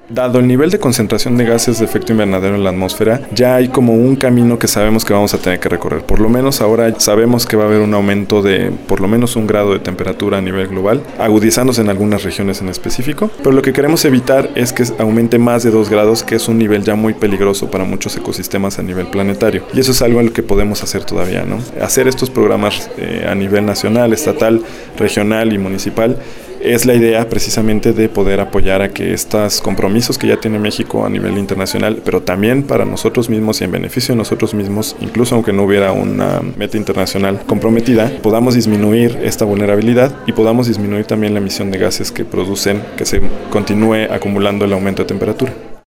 Dado el nivel de concentración de gases de efecto invernadero en la atmósfera, ya hay como un camino que sabemos que vamos a tener que recorrer. Por lo menos ahora sabemos que va a haber un aumento de por lo menos 1 grado de temperatura a nivel global, agudizándose en algunas regiones en específico. Pero lo que queremos evitar es que aumente más de 2 grados, que es un nivel ya muy peligroso para muchos ecosistemas a nivel planetario. Y eso es algo en lo que podemos hacer todavía, ¿no? Hacer estos programas a nivel nacional, estatal, regional y municipal es la idea precisamente de poder apoyar a que estos compromisos que ya tiene México a nivel internacional, pero también para nosotros mismos y en beneficio de nosotros mismos, incluso aunque no hubiera una meta internacional comprometida, podamos disminuir esta vulnerabilidad y podamos disminuir también la emisión de gases que producen que se continúe acumulando el aumento de temperatura.